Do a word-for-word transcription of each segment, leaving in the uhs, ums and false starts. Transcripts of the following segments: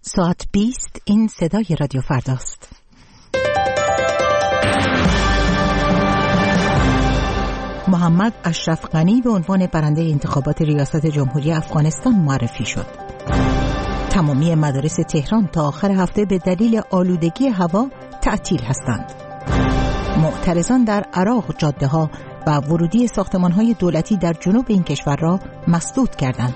ساعت بیست این صدای رادیو فرداست. محمد اشرف غنی به عنوان برنده انتخابات ریاست جمهوری افغانستان معرفی شد. تمامی مدارس تهران تا آخر هفته به دلیل آلودگی هوا تعطیل هستند. معترضان در عراق جاده‌ها و ورودی ساختمان‌های دولتی در جنوب این کشور را مسدود کردند.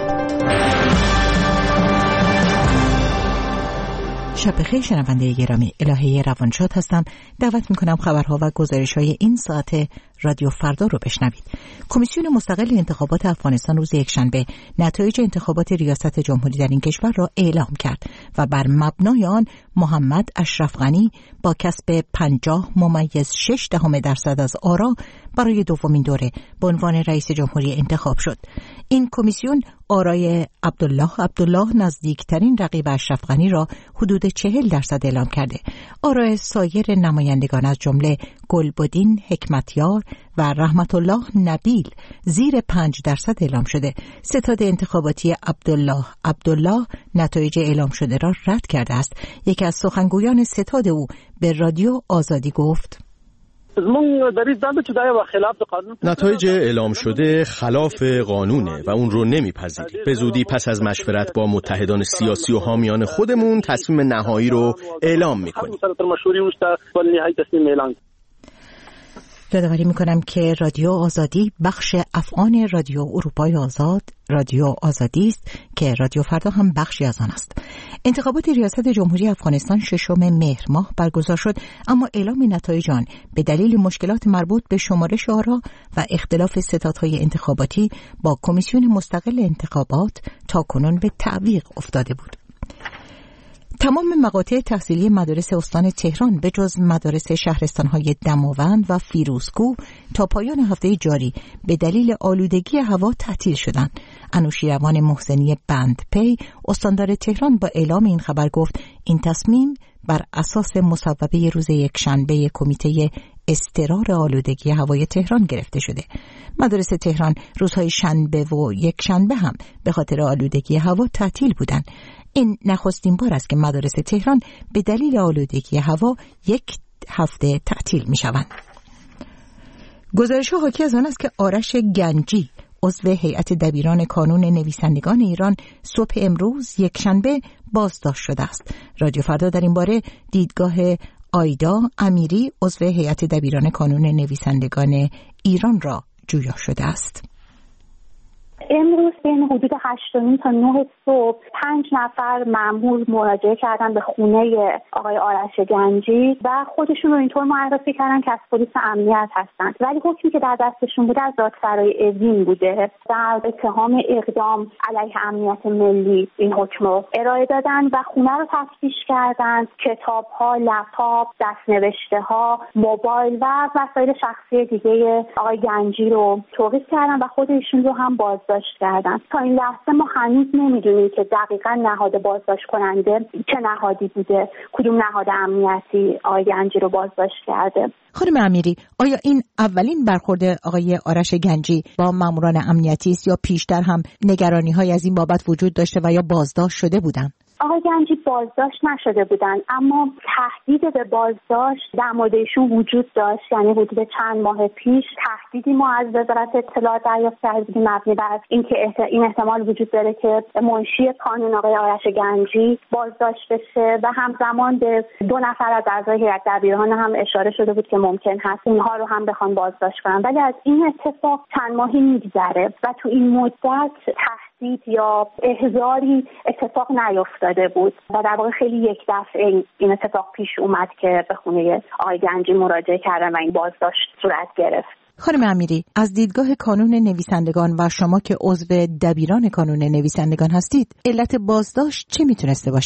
شب بخیر شنونده گرامی، الهه روانشاد هستم. دعوت میکنم خبرها و گزارش‌های این ساعت رادیو فردا رو بشنوید. کمیسیون مستقل انتخابات افغانستان روز یکشنبه نتایج انتخابات ریاست جمهوری در این کشور را اعلام کرد و بر مبنای آن محمد اشرف غنی با کسب پنجاه ممیز شش دهم درصد از آرا برای دومین دوره به عنوان رئیس جمهوری انتخاب شد. این کمیسیون آرای عبدالله عبدالله نزدیکترین رقیب اشرف غنی را حدود چهل درصد اعلام کرده. آرای سایر نمایندگان از جمله گلبدین حکمتیار و رحمت الله نبیل زیر پنج درصد اعلام شده. ستاد انتخاباتی عبدالله عبدالله نتایج اعلام شده را رد کرده است. یکی از سخنگویان ستاد او به رادیو آزادی گفت: نتایج اعلام شده خلاف قانونه و اون رو نمیپذیریم. به زودی پس از مشورت با متحدان سیاسی و حامیان خودمون تصمیم نهایی رو اعلام میکنیم. یادآوری میکنم که رادیو آزادی بخش افغان رادیو اروپای آزاد رادیو آزادی است که رادیو فردا هم بخشی از آن است. انتخابات ریاست جمهوری افغانستان ششم مهر ماه برگزار شد، اما اعلام نتایج آن به دلیل مشکلات مربوط به شمارش آرا و اختلاف ستادهای انتخاباتی با کمیسیون مستقل انتخابات تاکنون به تعویق افتاده بود. تمام مقاطع تحصیلی مدارس استان تهران به جز مدارس شهرستان‌های دماوند و فیروزکوه تا پایان هفته جاری به دلیل آلودگی هوا تعطیل شدند. انوشیروان محسنی بندپی استاندار تهران با اعلام این خبر گفت این تصمیم بر اساس مصوبه روز یکشنبه کمیته استقرار آلودگی هوای تهران گرفته شده. مدارس تهران روزهای شنبه و یکشنبه هم به خاطر آلودگی هوا تعطیل بودند. این نخستین بار است که مدارس تهران به دلیل آلودگی هوا یک هفته تعطیل می شوند. گزارش‌ها حاکی از آن است که آرش گنجی عضو هیئت دبیران کانون نویسندگان ایران صبح امروز یکشنبه بازداشت شده است. رادیو فردا در این باره دیدگاه آیدا امیری عضو هیئت دبیران کانون نویسندگان ایران را جویا شده است. امروز بین حدود هشت و نیم تا نه صبح پنج نفر مأمور مراجعه کردن به خونه آقای آرش گنجی و خودشون رو اینطور معرفی کردن که از پلیس امنیت هستند، ولی حکمی که در دستشون بوده از دادسرای اوین بوده. در اتهام اقدام علیه امنیت ملی این حکم رو ارائه دادن و خونه رو تفتیش کردن. کتاب ها، لپتاپ، دستنوشته ها، موبایل و وسایل شخصی دیگه آقای گنجی رو توقیف کردن و خودشون رو هم بازداشت کردن. تا این لحظه ما هنوز نمیدونیم که دقیقاً نهاد بازداشت کننده چه نهادی بوده، کدوم نهاد امنیتی آقای گنجی رو بازداشت کرده. خانم امیری، آیا این اولین برخورد آقای آرش گنجی با ماموران امنیتی است یا پیشتر هم نگرانی‌های از این بابت وجود داشته و یا بازداشت شده بودند؟ آقای گنجی بازداشت نشده بودن، اما تهدید به بازداشت در مورد ایشون وجود داشت. یعنی حدود چند ماه پیش تهدیدی ما از وزارت اطلاعات دریافت کردیم مبنی بر اینکه این احتمال وجود داره که منشی کانون آقای آرش گنجی بازداشت بشه و همزمان به دو نفر از اعضای هیئت دبیران هم اشاره شده بود که ممکن هست اونها رو هم بخوان بازداشت کنن، ولی از این اتفاق چند ماهی میگذره و تو این مدت تهدید یا احضاری اتفاق نیفتاده بود و در واقع خیلی یک دفعه این اتفاق پیش اومد که به خونه آقای گنجی مراجعه کردن و این بازداشت صورت گرفت. خانم امیری، از دیدگاه کانون نویسندگان و شما که عضو دبیران کانون نویسندگان هستید، علت بازداشت چه میتونسته باشه؟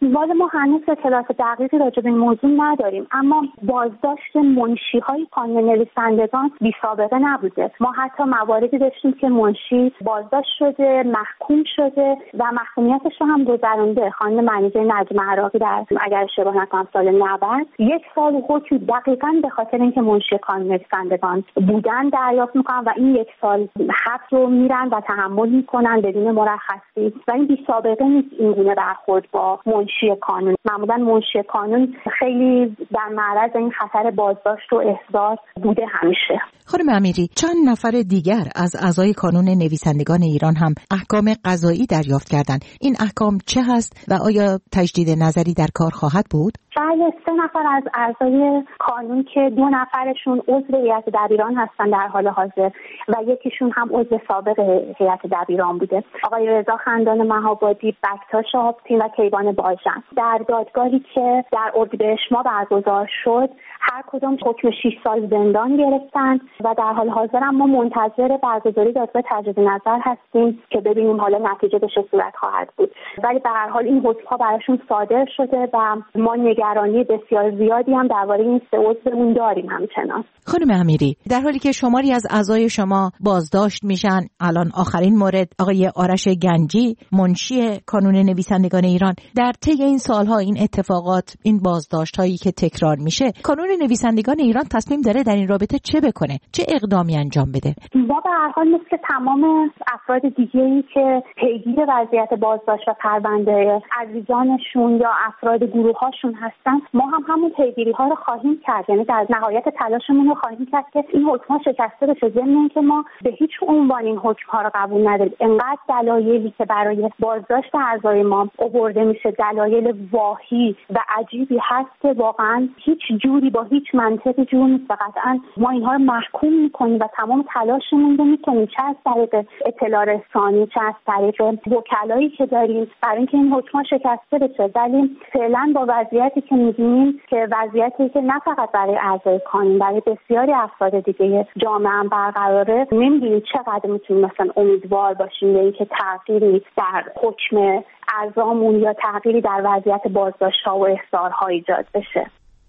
والا ما هنوز اطلاعات دقیقی راجع به این موضوع نداریم، اما بازداشت منشی‌های قانون نویسندگان بی سابقه نبوده. ما حتی مواردی داشتیم که منشی بازداشت شده، محکوم شده و محکومیتش رو هم گذرونده. خانم منیژه نجم عراقی در اگر اشتباه نکنم سال نود یک سال حکم دقیقاً به خاطر اینکه منشی قانون نویسندگان بودن دریافت میکنن و این یک سال حبس رو میرن و تحمل میکنن بدون مرخصی و این بی سابقه نیست این گونه برخورد با منشی قانون. معمولا منشی قانون خیلی در معرض این خطر بازداشت و احضار بوده همیشه. خانم امیری، چند نفر دیگر از اعضای کانون نویسندگان ایران هم احکام قضایی دریافت کردند. این احکام چه هست و آیا تجدید نظری در کار خواهد بود؟ بله، سه نفر از اعضای کانون که دو نفرشون عضو هیئت دبیران هستن در حال حاضر و یکیشون هم عضو سابق هیئت دبیران بوده، آقای رضا خندان مهابادی، بکتاش آبتین و کیوان باژن، در دادگاهی که در اردیبهشت ماه برگزار شد هر کدام حکم شش سال زندان گرفتند و در حال حاضر هم ما منتظر برگزاری دادگاه تجدید نظر هستیم که ببینیم حالا نتیجه به چه صورت خواهد بود. ولی به هر حال این حکم‌ها براشون صادر شده و ما نگرانی بسیار زیادی هم درباره این سه عضومون داریم همچنان. خانم امیری، در حالی که شماری از اعضای شما بازداشت میشن، الان آخرین مورد آقای آرش گنجی منشی کانون نویسندگان ایران، در طی این سالها این اتفاقات، این بازداشت‌هایی که تکرار میشه، کانون نویسندگان ایران تصمیم داره در این رابطه چه بکنه؟ چه اقدامی انجام بده؟ ما به هر حال مثل تمام افراد دیگه‌ای که پیگیر وضعیت بازداشت و پرونده عزیزانشون یا افراد گروه‌هاشون هستن، ما هم همون پیگیری‌ها رو خواهیم کرد. یعنی در نهایت تلاشمون رو خواهیم کرد که این حکم‌ها شکسته بشه، ضمن اینکه ما به هیچ عنوان این حکم‌ها رو قبول نداریم. انقدر دلایلی که برای بازداشت اعضای ما آورده میشه دلایل واهی و عجیبی هست که واقعا هیچ جوری با هیچ منطقی جور نیست و قطعا ما اینها رو محکوم میکنیم و تمام تلاشمون رو میکنیم، چه از طریق اطلاع رسانی چه از طریق وکلایی که داریم برای اینکه این حکم‌ها شکسته بشه. ولی فعلا با وضعیتی که می‌بینیم که وضعیتی که نه فقط برای اعضای کانون، برای بسیاری افراد دیگه جامعه هم برقراره، نمی‌دونیم چقدر میتونیم مثلا امیدوار باشیم به اینکه تغییری در حکم اعضامون یا تغییری در وضعیت بازداشت‌ها و احضارها ایجاد بشه.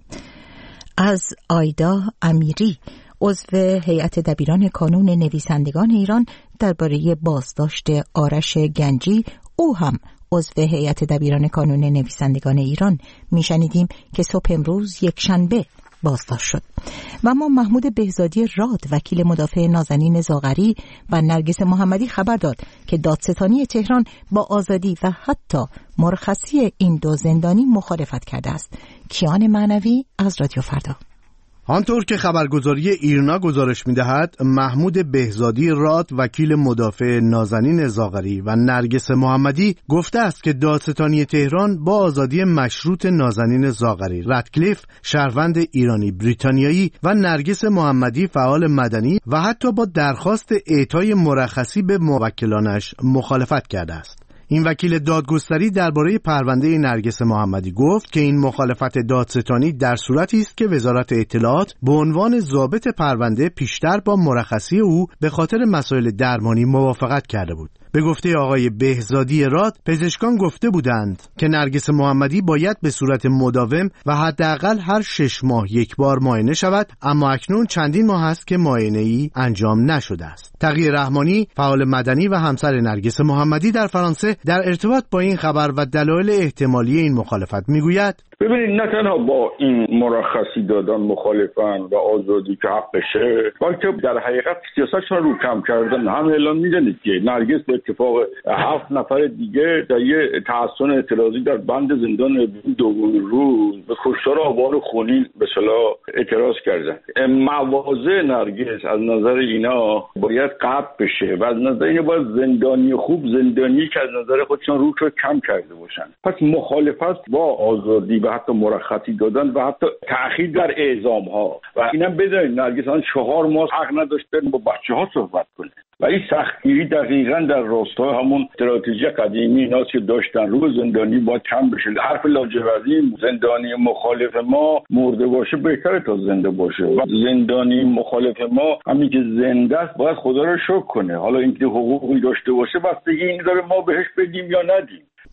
از آیدا امیری، عضو هیئت دبیران کانون نویسندگان ایران، درباره بازداشت آرش گنجی، او هم عضو هیئت دبیران کانون نویسندگان ایران، میشنیدیم که صبح امروز یک شنبه بازداشت شد. و ما محمود بهزادی راد، وکیل مدافع نازنین زاغری و نرگس محمدی خبر داد که دادستانی تهران با آزادی و حتی مرخصی این دو زندانی مخالفت کرده است. کیان معنوی از رادیو فردا. آنطور که خبرگزاری ایرنا گزارش می‌دهد، محمود بهزادی راد، وکیل مدافع نازنین زاغری و نرگس محمدی گفته است که دادستانی تهران با آزادی مشروط نازنین زاغری، رادکلیف شهروند ایرانی بریتانیایی و نرگس محمدی فعال مدنی و حتی با درخواست اعطای مرخصی به موکلانش مخالفت کرده است. این وکیل دادگستری درباره پرونده نرگس محمدی گفت که این مخالفت دادستانی در صورتی است که وزارت اطلاعات به عنوان ضابط پرونده پیشتر با مرخصی او به خاطر مسائل درمانی موافقت کرده بود. به گفته آقای بهزادی راد، پزشکان گفته بودند که نرگس محمدی باید به صورت مداوم و حداقل هر شش ماه یک بار معاینه شود، اما اکنون چندین ماه است که معاینه‌ای انجام نشده است. تقی رحمانی، فعال مدنی و همسر نرگس محمدی در فرانسه، در ارتباط با این خبر و دلایل احتمالی این مخالفت میگوید: ببینید، نه تنها با این مرخصی دادن مخالفن و آزادی که حقشه، بلکه در حقیقت سیاستشون رو کم کردن. هم اعلام میدونید که نرگس به اتفاق هفت نفر دیگه در یه تحسن اعتراضی در بند زندان دومین روز به کشتار آوار خونین به اصطلاح اعتراض کردن. مواضع نرگس از نظر اینا باید قطع بشه و از نظر اینا باید زندانی خوب، زندانی که از نظر خودشون روش رو کم کرده باشن. پس مخالفت با آزادی و حتی مرخصی دادن و حتی تأخیر در اعزام ها و اینم بدونید نرگس آن چهار ماه حق نداشته با بچه ها صحبت کنه و این سختگیری دقیقاً در راستای همون استراتژی قدیمی ایناست که داشتن. رو زندانی باید کم بشه. حرف لاجوردی زندانی مخالف ما مرده باشه بهتره تا زنده باشه و زندانی مخالف ما همین که زنده است باید خدا رو شکر کنه. حالا اینکه حقوقی داشته باشه بستگی این داره ما بهش بدیم یا ندیم.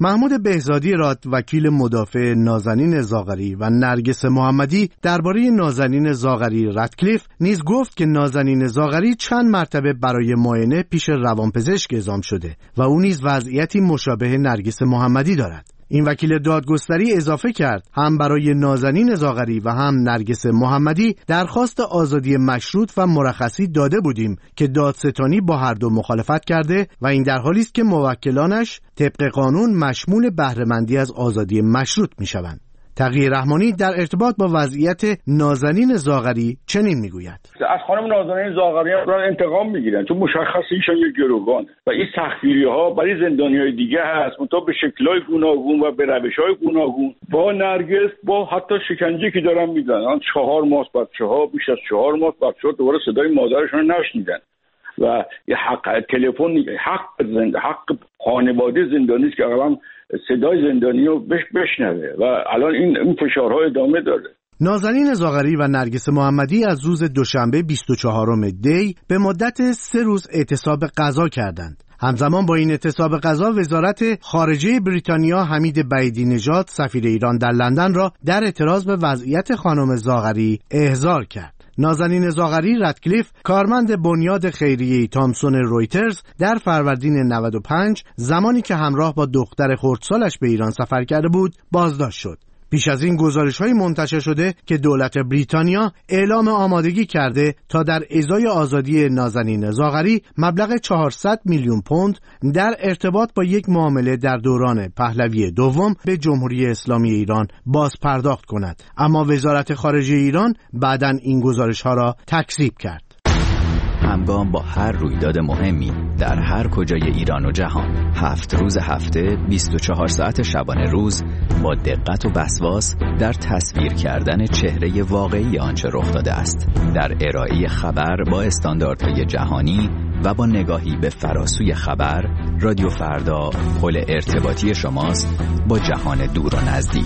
محمود بهزادی راد، وکیل مدافع نازنین زاغری و نرگس محمدی درباره نازنین زاغری رادکلیف نیز گفت که نازنین زاغری چند مرتبه برای معاینه پیش روانپزشک اعزام شده و او نیز وضعیتی مشابه نرگس محمدی دارد. این وکیل دادگستری اضافه کرد هم برای نازنین زاغری و هم نرگس محمدی درخواست آزادی مشروط و مرخصی داده بودیم که دادستانی با هر دو مخالفت کرده و این در حالی است که موکلانش طبق قانون مشمول بهره‌مندی از آزادی مشروط می‌شوند. تقی رحمانی در ارتباط با وضعیت نازنین زاغری چنین میگوید: از خانم نازنین زاغری هم انتقام میگیرن چون مشخصه ایشان یک گروگان و این سختگیری ها برای زندانیای دیگه هست، منتها به شکل‌های گوناگون و به روش‌های گوناگون. با نرگس با حتی شکنجه که دارن میدن، آن چهار ماه بچه‌ها بیش از چهار ماه بچه‌ها دوباره صدای مادرشون نشنیدن و یه حق تلفن، حق زند حق خانواده زندانی است که اقلا صدای زندانی رو بش بشنوه و الان این این فشارها ادامه داره. نازنین زاغری و نرگس محمدی از روز دوشنبه بیست و چهارم دی به مدت سه روز اعتصاب غذا کردند. همزمان با این اعتصاب غذا وزارت خارجه بریتانیا حمید بعیدی نژاد سفیر ایران در لندن را در اعتراض به وضعیت خانم زاغری احضار کرد. نازنین زاغری رادکلیف، کارمند بنیاد خیریه تامسون رویترز، در فروردین نود و پنج زمانی که همراه با دختر خردسالش به ایران سفر کرده بود بازداشت شد. پیش از این گزارش‌های منتشر شده که دولت بریتانیا اعلام آمادگی کرده تا در ازای آزادی نازنین زاغری مبلغ چهارصد میلیون پوند در ارتباط با یک معامله در دوران پهلوی دوم به جمهوری اسلامی ایران باز پرداخت کند، اما وزارت خارجه ایران بعداً این گزارش‌ها را تکذیب کرد. همگام با هر رویداد مهمی در هر کجای ایران و جهان، هفت روز هفته، بیست و چهار ساعت شبانه روز، با دقت و وسواس در تصویر کردن چهره واقعی آنچه رخ داده است، در ارائه خبر با استانداردهای جهانی و با نگاهی به فراسوی خبر، رادیو فردا پل ارتباطی شماست با جهان دور و نزدیک.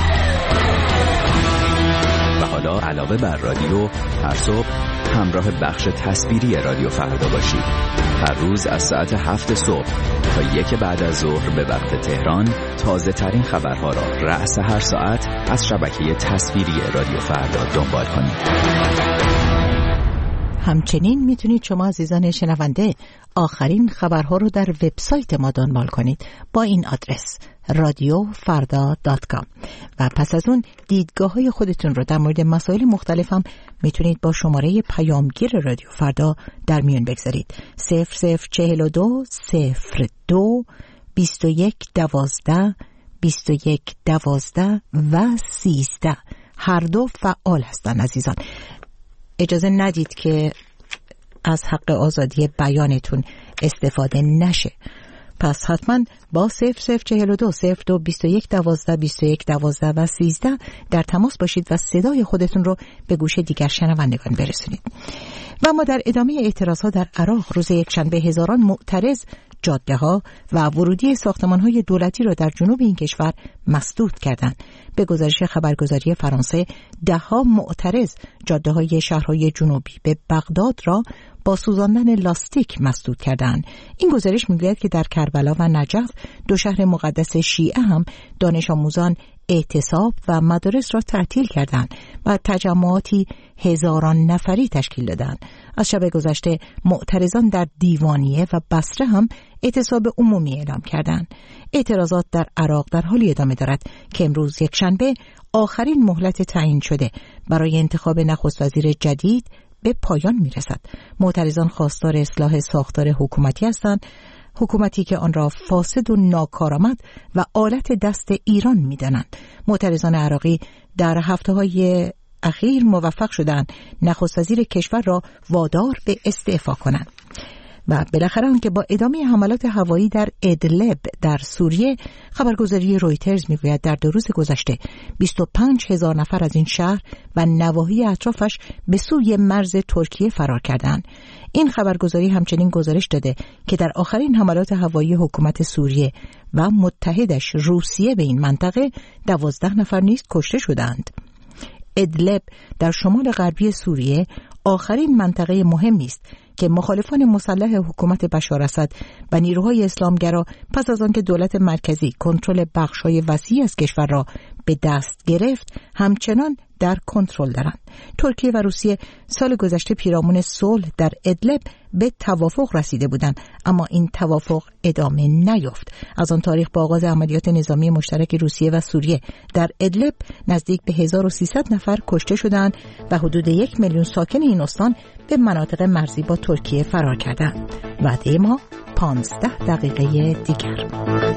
و حالا علاوه بر رادیو، هر صبح همراه بخش تصویری رادیو فردا باشید. هر روز از ساعت هفت صبح تا یک بعد از ظهر به وقت تهران تازه ترین خبرها را رأس هر ساعت از شبکه تصویری رادیو فردا دنبال کنید. همچنین میتونید شما عزیزان شنونده آخرین خبرها رو در وبسایت ما دنبال کنید با این آدرس رادیو فردا دات کام و پس از اون دیدگاه های خودتون رو در مورد مسائل مختلف هم میتونید با شماره پیامگیر رادیو فردا در میون بگذارید. صفر صفر چهل و دو صفر دو بیست و یک دوازده بیست و یک دوازده و سیزده. هر دو فعال هستن عزیزان. اجازه ندید که از حق آزادی بیانتون استفاده نشه. پس حتما با صفر صفر چهل و دو صفر دو بیست و یک دوازده بیست و یک دوازده و سیزده در تماس باشید و صدای خودتون رو به گوش دیگر شنوندگان برسونید. و ما در ادامه اعتراضها در عراق روز یکشنبه هزاران معترض جاده ها و ورودی ساختمان های دولتی را در جنوب این کشور مسدود کردند. به گزارش خبرگزاری فرانسه، ده ها معترض جاده های شهرهای جنوبی به بغداد را با سوزاندن لاستیک مسدود کردند. این گزارش میگوید که در کربلا و نجف، دو شهر مقدس شیعه، هم دانش آموزان اعتصاب و مدارس را تعطیل کردند و تجمعاتی هزاران نفری تشکیل دادند. از شب گذشته معترضان در دیوانیه و بصره هم اعتصاب عمومی اعلام کردند. اعتراضات در عراق در حالی ادامه دارد که امروز یکشنبه آخرین مهلت تعیین شده برای انتخاب نخست وزیر جدید به پایان میرسد. معترضان خواستار اصلاح ساختار حکومتی هستند، حکومتی که آن را فاسد و ناکارآمد و آلت دست ایران می‌دانند. معترضان عراقی در هفته‌های اخیر موفق شدند نخست وزیر کشور را وادار به استعفا کنند. و بالاخره آنکه با ادامه حملات هوایی در ادلب در سوریه، خبرگزاری رویترز میگوید در دو روز گذشته بیست و پنج هزار نفر از این شهر و نواحی اطرافش به سوی مرز ترکیه فرار کردند. این خبرگزاری همچنین گزارش داده که در آخرین حملات هوایی حکومت سوریه و متحدش روسیه به این منطقه دوازده نفر نیز کشته شدند. ادلب در شمال غربی سوریه آخرین منطقه مهمی است که مخالفان مسلح حکومت بشار اسد و نیروهای اسلامگرا پس از آنکه دولت مرکزی کنترل بخش‌های وسیعی از کشور را به دست گرفت همچنان در کنترل دارند. ترکیه و روسیه سال گذشته پیرامون صلح در ادلب به توافق رسیده بودند، اما این توافق ادامه نیافت. از آن تاریخ با آغاز عملیات نظامی مشترک روسیه و سوریه در ادلب نزدیک به هزار و سیصد نفر کشته شدند و حدود یک میلیون ساکن این استان به مناطق مرزی با ترکیه فرار کردند. وعده ما پانزده دقیقه دیگر.